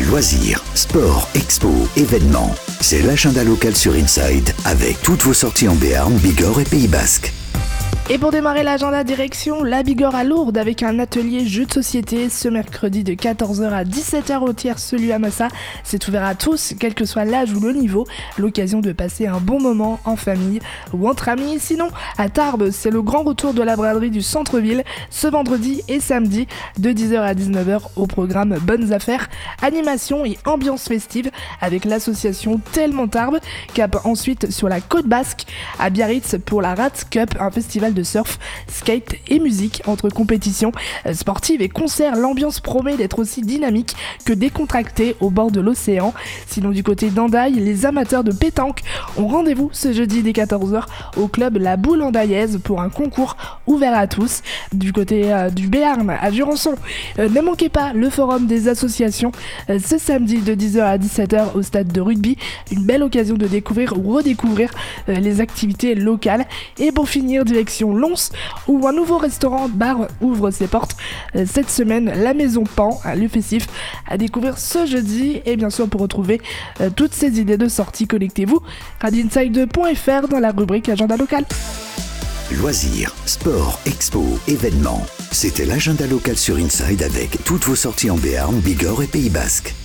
Loisirs, sport, expo, événements. C'est l'agenda local sur Inside avec toutes vos sorties en Béarn, Bigorre et Pays Basque. Et pour démarrer l'agenda, direction la Bigorre à Lourdes avec un atelier jeux de société ce mercredi de 14h à 17h au Tiers-Selu à Massa. C'est ouvert à tous, quel que soit l'âge ou le niveau. L'occasion de passer un bon moment en famille ou entre amis. Sinon, à Tarbes, c'est le grand retour de la braderie du centre-ville ce vendredi et samedi de 10h à 19h au programme Bonnes Affaires, animation et ambiance festive avec l'association Tellement Tarbes. Cap ensuite sur la côte basque à Biarritz pour la Rats Cup, un festival de surf, skate et musique entre compétitions sportives et concerts. L'ambiance promet d'être aussi dynamique que décontractée au bord de l'océan. Sinon du côté d'Andaille, les amateurs de pétanque ont rendez-vous ce jeudi dès 14h au club La Boule Andaillaise pour un concours ouvert à tous. Du côté du Béarn à Jurançon, ne manquez pas le forum des associations ce samedi de 10h à 17h au stade de rugby. Une belle occasion de découvrir ou redécouvrir les activités locales. Et pour finir, direction Lons où un nouveau restaurant-bar ouvre ses portes cette semaine, la Maison Pan, un lieu festif à découvrir ce jeudi. Et bien sûr, pour retrouver toutes ces idées de sortie, connectez-vous radinside.fr dans la rubrique agenda local. Loisirs, sport, expo, événements. C'était l'agenda local sur Inside avec toutes vos sorties en Béarn, Bigorre et Pays Basque.